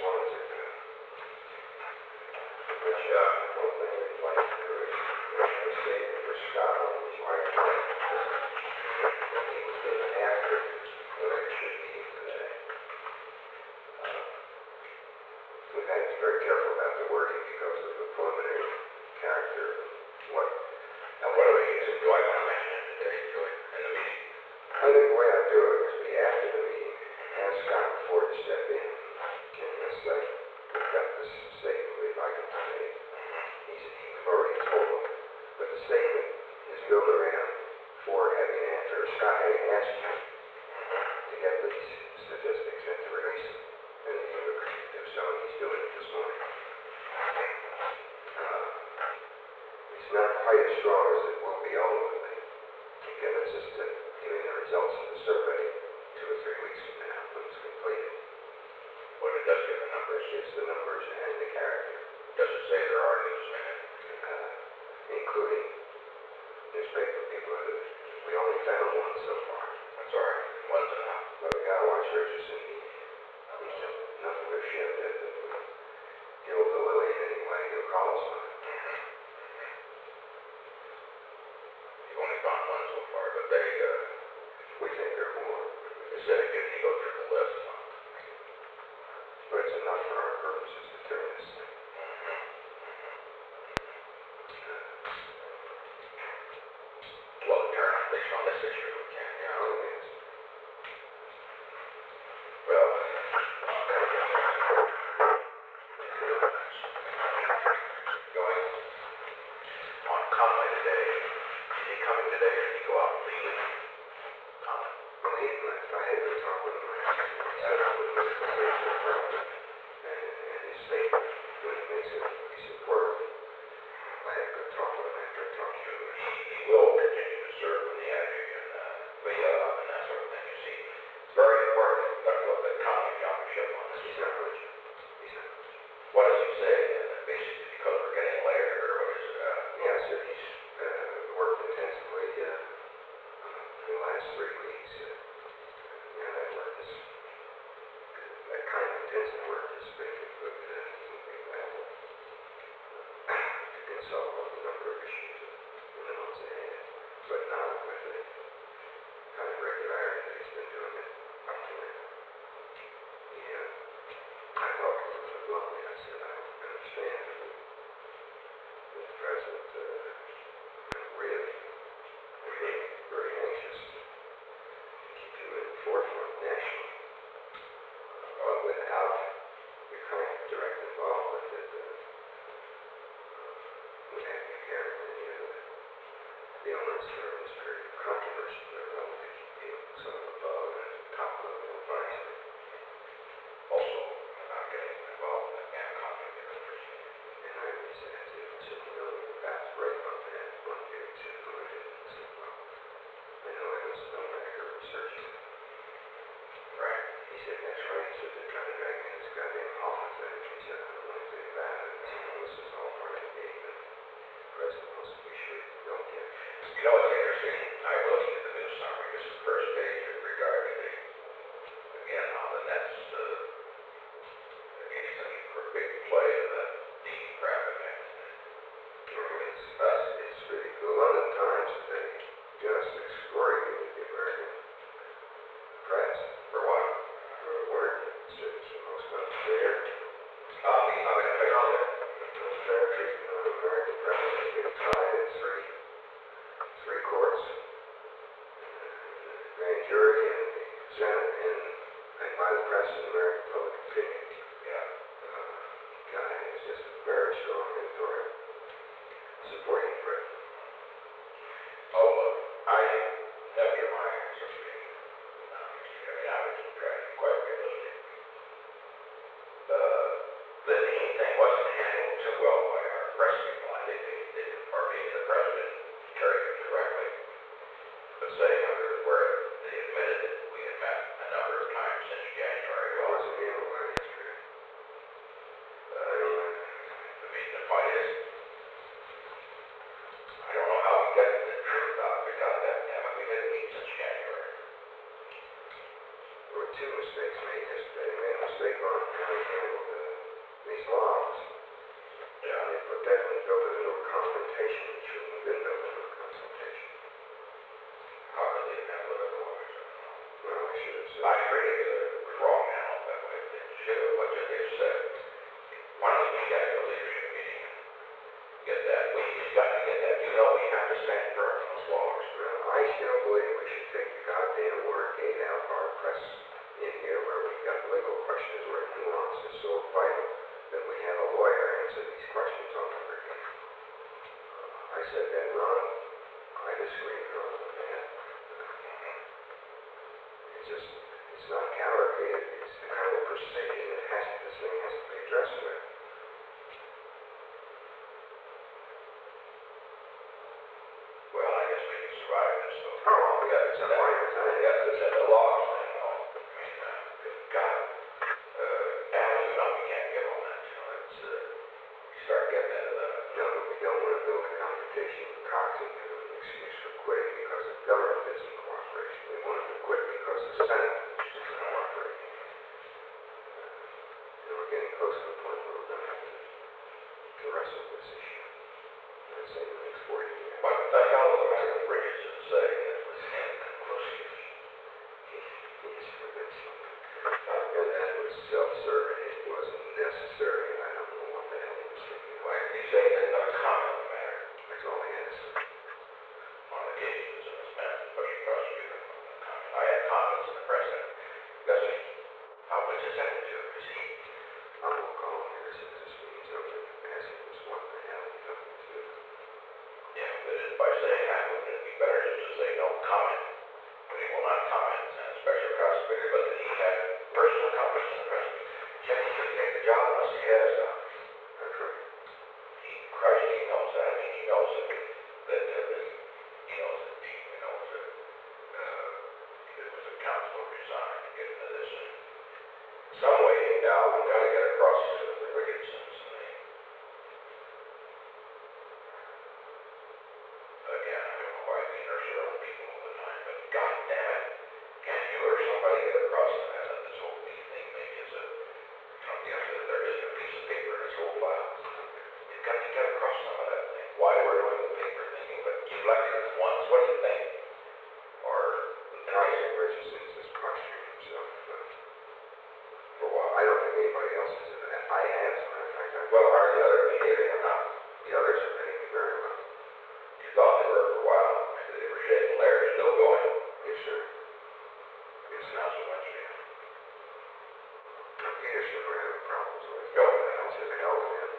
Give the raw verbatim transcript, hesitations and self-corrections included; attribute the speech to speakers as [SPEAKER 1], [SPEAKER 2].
[SPEAKER 1] wanted to do. Which, uh, one thing we'd like to do is, you know, we say for Scott on his wife, he was given after what it should be today. Uh, we've had to be very careful about the wording because of the preliminary character of what.
[SPEAKER 2] Now, what do we use? Do I want to mention it today, do it in the meeting?
[SPEAKER 1] I think the way I do it is be after the meeting, ask Scott Ford to step in and just say, we've got this statement we'd like him to make. He's, he's already told him, but the statement is built around Ford having asked, or Scott having asked you to get these statistics and to release them. And you agreed to do so, and he's doing it this morning. Uh, it's not quite as strong as it will be ultimately. Again, it's just uh, giving the results of the survey two or three weeks from now when it's completed.
[SPEAKER 2] Well, it does give the numbers.
[SPEAKER 1] It's the numbers and the character.
[SPEAKER 2] Does it say there are newsmen?
[SPEAKER 1] Uh, including newspaper people. We only found one so far.
[SPEAKER 2] That's all right. One's enough.
[SPEAKER 1] But the guy watch Richardson, he, he's just nothing to shit that that would gild the lily in any way. He'll call us on it.
[SPEAKER 2] You've only found one so far, but they, uh,
[SPEAKER 1] We think there are more.
[SPEAKER 2] they said it didn't go through the list. So.
[SPEAKER 1] But it's enough for our purposes to turn this thing.
[SPEAKER 2] Well, turn at least on this issue, we can,
[SPEAKER 1] You
[SPEAKER 2] yeah.
[SPEAKER 1] know, it is.
[SPEAKER 2] Well, going on Conway today. Is he coming today or did he go out leaving? Conway.
[SPEAKER 1] Well, he left. I had to talk with him last night. He said I would listen to his department and, and his statement when he makes a piece of work. I had to talk with him after I talked to him.
[SPEAKER 2] He, he will continue to serve in the ag and uh, the uh, and that sort of thing. You see, it's very important that we look at Conway Championship on this.
[SPEAKER 1] He's not rich. He's not rich.
[SPEAKER 2] What does he say? Uh, basically, because we're getting later, or what is it? Uh,
[SPEAKER 1] Yeah, so he's uh, worked intensively uh, for the last three weeks. Uh, you know, that work is, that kind of intensive work has been good uh, able to consult on a number of issues in the months ahead, but not with the kind of regularity that he's been doing it up to now. Yeah, I talked to him bluntly. I said, I understand that the, that the president uh, really, really very anxious to keep you in the forefront nationally, but without the kind of direct involvement that uh, would have you carry any of the, the elements that are in this period of controversy that are relative to keep you sort of above and top level advisory.
[SPEAKER 2] also not getting involved in that conflict of interest.
[SPEAKER 1] And I was asked if I said, you know, you're about to break on that one day. He said, no, I didn't. I said, well, I know I was done record researching it.
[SPEAKER 2] Right.
[SPEAKER 1] He said, that's right. He said, they're trying to drag me in this goddamn office thing. He said, I don't know anything about it. He said, well, this is all part of the game. And the president wants to be sure you don't get it.
[SPEAKER 2] You know what's interesting? I was looking at the news summary, this is the first page with regard to the, again, how the Nets uh, gave such a big play to that Dean crap event.
[SPEAKER 1] It's, it's, it's really, the London Times today just excoriated the American press
[SPEAKER 2] For what?
[SPEAKER 1] for a word that it's the most unfair,
[SPEAKER 2] Um, he's not going to pick on it.
[SPEAKER 1] unfair treatment of American press. It's been tried in three, three courts, the grand jury and the Senate and, and by the press and American public opinion.
[SPEAKER 2] Yeah.
[SPEAKER 1] Uh, guy is just a very strong editorial supporting Britain.
[SPEAKER 2] Oh, look, I nephew of mine is supposed to be, uh, I mean, I was trying to be quite realistic. Uh, the Dean thing wasn't handled too well by our press people. I think they, they or maybe the president carried it correctly. But saying under where they admitted that we had met a number of times since January.
[SPEAKER 1] It
[SPEAKER 2] Well,
[SPEAKER 1] wasn't handled by yesterday.
[SPEAKER 2] uh, I mean, the point is, I don't know how we get the truth out. We got that, damn it, we didn't meet since January.
[SPEAKER 1] There were two mistakes made yesterday. They made a mistake on how he handled the these laws.
[SPEAKER 2] Yeah.
[SPEAKER 1] They put that when they built it into a confrontation, it shouldn't have been built into a confrontation.
[SPEAKER 2] How could they have it otherwise? I don't know.
[SPEAKER 1] Well, I should have said.
[SPEAKER 2] I agree that it was wrong handled that way. They should have, what should they have said? Why don't we get a leadership meeting and get that? We, we've got to get that. You know, we have to stand firm on those laws.
[SPEAKER 1] Well, I still believe we should take the goddamn word gate out of our press in here where we've got legal questions where nuance is so vital that we have a lawyer answer these questions on the record. I said that, Ron. I disagree with Ron on that. It's just, it's not fabricated. It's the kind of precision that has to, this thing has to be addressed with.
[SPEAKER 2] Well, I guess we can survive this, though.
[SPEAKER 1] Oh,
[SPEAKER 2] We got to
[SPEAKER 1] it's a
[SPEAKER 2] set that.
[SPEAKER 1] fire time.
[SPEAKER 2] We got to set the laws, then, you know. I mean, uh, good God. Uh, Al, you know, we can't give them that, you know, it's, uh, you start getting into the,
[SPEAKER 1] No, we don't want to build a confrontation with Cox and give him an excuse for quitting because the government isn't cooperating. We want him to quit because the Senate isn't cooperating. And we're getting close to the point where we're going to have to, to wrestle with this issue. I'd say in the next forty years.
[SPEAKER 2] what the hell is American Bridges to say that was inconclusive?
[SPEAKER 1] Yes, for this. And that was self-serving. It wasn't necessary. I don't know what the hell he was thinking.
[SPEAKER 2] Why did he say he didn't have a comment on the matter?
[SPEAKER 1] That's all he had to say.
[SPEAKER 2] On occasions in his man, special prosecutor, no comment. I had comments in the president. Guess me, how much is that to? Is he?
[SPEAKER 1] I will call him here as soon as this meeting's over and ask him just what the hell he told me to do.
[SPEAKER 2] Yeah, but it- by saying that, wouldn't it be better just to say no comment? But he will not comment, and a special prosecutor, but that he had personal confidence in the president. Yet he couldn't take the job unless he had his doctor.
[SPEAKER 1] That's right.
[SPEAKER 2] He, Christ, he knows that. I mean, he knows that, that, uh, that he knows it deeply knows that, uh, it was a counsel resigned to get into this. And some way, Al, we've got to get across to the Richardsons and the, again, I don't know why the inertia around people all the time, but God damn it, can't you or somebody get across to that, that this whole leaf thing maybe is a, you know, yes, that there isn't a piece of paper in this whole file. You've got to get across some of that thing. Why we're doing the paper thinking, but you elected him once, what do you think? Or,
[SPEAKER 1] Isaac Richardson is posturing himself uh,
[SPEAKER 2] for what?
[SPEAKER 1] I don't think anybody else is. I have, as a matter of fact. I,
[SPEAKER 2] Well, are the other behaving or not?
[SPEAKER 1] the others are behaving very well.
[SPEAKER 2] You thought they were for a while, maybe they were shaking. Larry's still going.
[SPEAKER 1] Yes, sir. Yes,
[SPEAKER 2] It's
[SPEAKER 1] sir.
[SPEAKER 2] not so much, yeah.
[SPEAKER 1] Peterson we're having problems with.
[SPEAKER 2] Go.
[SPEAKER 1] I said, hell with him.